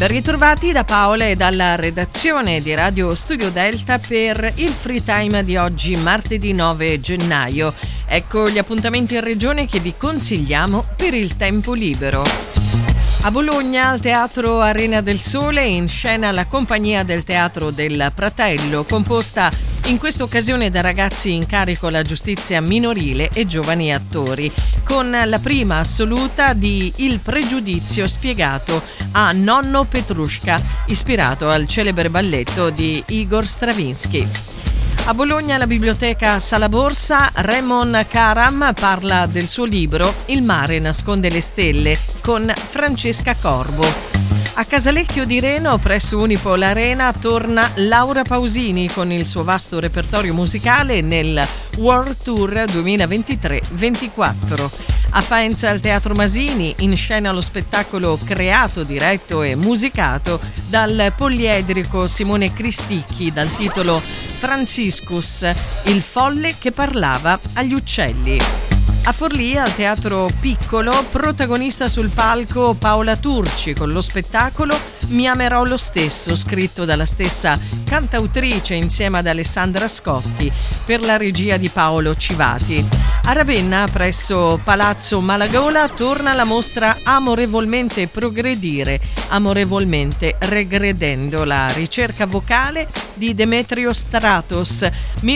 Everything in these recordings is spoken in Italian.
Ben ritrovati da Paola e dalla redazione di Radio Studio Delta per il Free Time di oggi, martedì 9 gennaio. Ecco gli appuntamenti in regione che vi consigliamo per il tempo libero. A Bologna, al Teatro Arena del Sole, in scena la compagnia del Teatro del Pratello, composta in questa occasione da ragazzi in carico alla giustizia minorile e giovani attori, con la prima assoluta di Il pregiudizio spiegato a Nonno Petrushka, ispirato al celebre balletto di Igor Stravinsky. A Bologna, alla biblioteca Sala Borsa, Raymond Karam parla del suo libro Il mare nasconde le stelle con Francesca Corbo. A Casalecchio di Reno, presso Unipol Arena, torna Laura Pausini con il suo vasto repertorio musicale nel World Tour 2023-24. A Faenza, al Teatro Masini, in scena lo spettacolo creato, diretto e musicato dal poliedrico Simone Cristicchi dal titolo Franciscus, il folle che parlava agli uccelli. A Forlì, al Teatro Piccolo, protagonista sul palco Paola Turci con lo spettacolo Mi amerò lo stesso, scritto dalla stessa cantautrice insieme ad Alessandra Scotti per la regia di Paolo Civati. A Ravenna, presso Palazzo Malagola, torna la mostra Amorevolmente progredire, amorevolmente regredendo, la ricerca vocale di Demetrio Stratos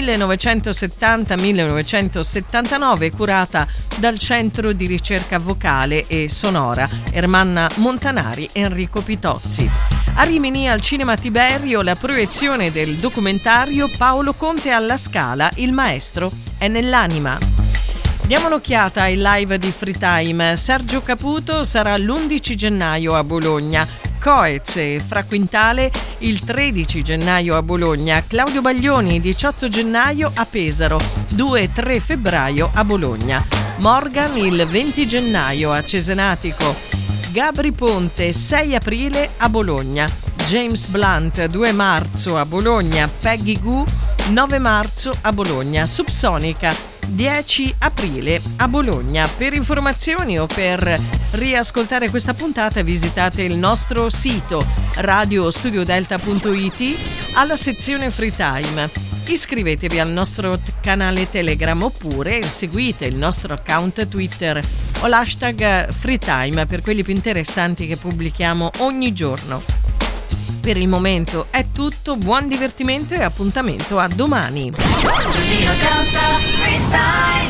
1970-1979, curata dal Centro di Ricerca Vocale e Sonora Ermanna Montanari e Enrico Pitozzi. A Rimini, al Cinema Tiberio, la proiezione del documentario Paolo Conte alla Scala, il maestro è nell'anima. Diamo un'occhiata ai live di Free Time. Sergio Caputo sarà l'11 gennaio a Bologna, Coez e Fra Quintale il 13 gennaio a Bologna, Claudio Baglioni 18 gennaio a Pesaro, 2-3 febbraio a Bologna, Morgan il 20 gennaio a Cesenatico, Gabri Ponte 6 aprile a Bologna, James Blunt 2 marzo a Bologna, Peggy Goo 9 marzo a Bologna, Subsonica 10 aprile a Bologna. Per informazioni o per riascoltare questa puntata visitate il nostro sito radiostudiodelta.it alla sezione Free Time. Iscrivetevi al nostro canale Telegram oppure seguite il nostro account Twitter o l'hashtag FreeTime per quelli più interessanti che pubblichiamo ogni giorno. Per il momento è tutto, buon divertimento e appuntamento a domani. Studio Delta Free Time.